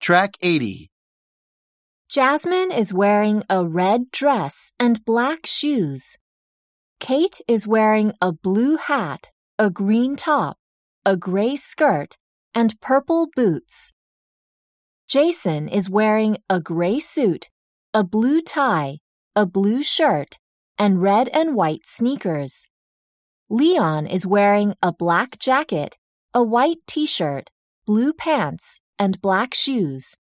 Track 80. Jasmine is wearing a red dress and black shoes. Kate is wearing a blue hat, a green top, a gray skirt, and purple boots. Jason is wearing a gray suit, a blue tie, a blue shirt, and red and white sneakers. Leon is wearing a black jacket, a white t-shirt, blue pants, and black shoes.